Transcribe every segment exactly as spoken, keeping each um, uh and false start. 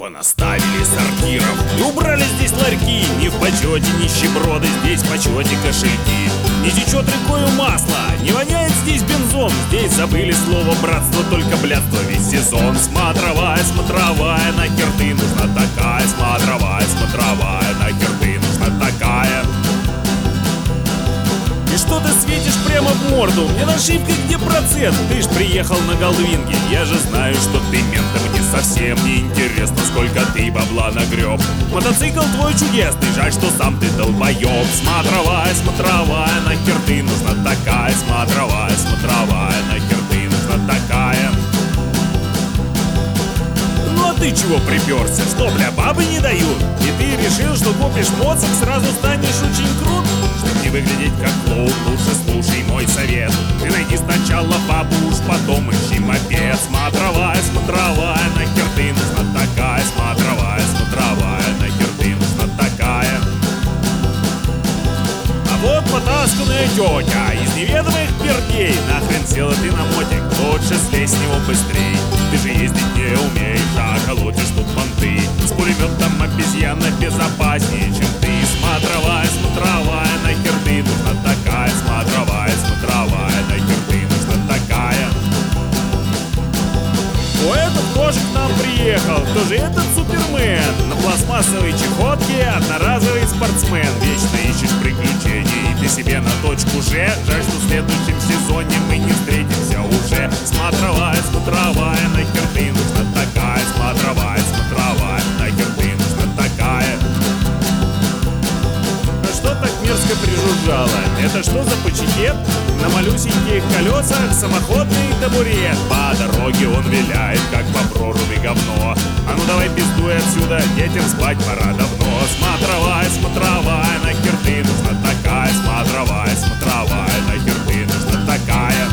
Понаставили сортиров и убрали здесь ларьки. Не в почете нищеброды, здесь в почете кошельки. Не течет рекою масло, не воняет здесь бензон. Здесь забыли слово братство, только блядство весь сезон. Смотровая, смотровая, нахер ты нужна такая. Смотровая, смотровая, нахер ты нужна такая. И что ты светишь прямо в морду? Мне нашивка где процент? Ты ж приехал на Голдвинге. Я же знаю, что ты ментом. Мне совсем не интересно, сколько ты бабла нагреб. Мотоцикл твой чудесный, жаль, что сам ты долбоеб. Смотровая, смотровая, нахер ты нужна такая. Смотровая, смотровая, нахер ты нужна такая. Ну а ты чего приперся? Что, бля, бабы не дают? И ты решил, что купишь моцик, сразу станешь очень крут? Чтоб не выглядеть как клоун, лучше слушай мой совет. Ты найди сначала бабу, уж потом ищи мопед. Смотровая, смотровая, нахер ты нужна такая. Смотровая, смотровая, нахер ты нужна такая. А вот потасканная тетя из неведомых пердей. Нахрен села ты на мотик, лучше слезь с него быстрей. Ты же ездить не умеешь, а колотишь тут понты. С пулеметом обезьяна безопаснее, чем ты. Смотровая, смотровая, нахер ты нужна такая. Смотровая, смотровая, нахер ты нужна такая. О, этот тоже к нам приехал. Кто же этот супермен? На пластмассовой чехотке одноразовый спортсмен. Вечно ищешь приключений, и ты себе на точку Ж. Жаль, что в следующем сезоне мы не встретимся уже. Смотровая, смотровая, нахер ты нужна такая. Смотровая, смотровая, нахер ты нужна такая. А что так мерзко прижужжало? Это что за почекет? На малюсеньких колесах самоходный табурет. По дороге он виляет, как по проруби говно. А ну давай пиздуй отсюда, детям спать пора давно. Смотровая, смотровая, нахер ты нужна такая. Смотровая, смотровая, нахер ты нужна такая.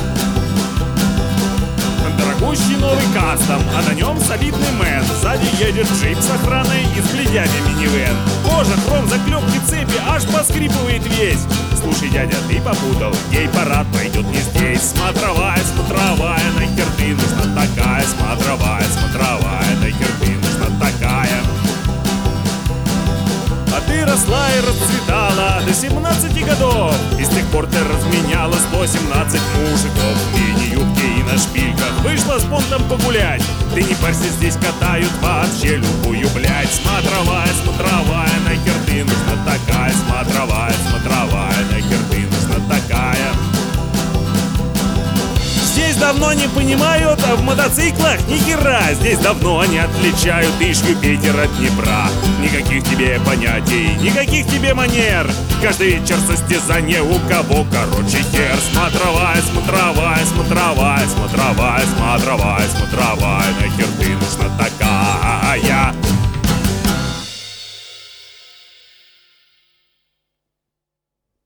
Дорогущий новый кастом, а на нем солидный мэн. Сзади едет джип с охраной и с глядями минивэн. Кожа, хром, заклепки, цепи, аж поскрипывает весь. Слушай, дядя, ты попутал, гей-парад пройдет не здесь. Смотровая, смотровая, нахер ты нужна такая. Смотровая, смотровая, нахер ты нужна такая. А ты росла и расцветала до семнадцати годов. И с тех пор ты разменяла сто семнадцать мужиков. В мини-юбке и на шпильках вышла с понтом погулять. Ты не парься, здесь катают вообще любую, блядь. Смотровая, смотровая, нахер ты нужна такая. Смотровая, смотровая, нахер ты нужна такая. Здесь давно не понимают, а в мотоциклах ни хера. Здесь давно не отличают Ишью, Питер от Днепра. Никаких тебе понятий, никаких тебе манер. Каждый вечер состязание, у кого короче хер. Смотровая, смотровая, смотровая, смотровая, смотровая, смотровая, нахер ты нужна такая.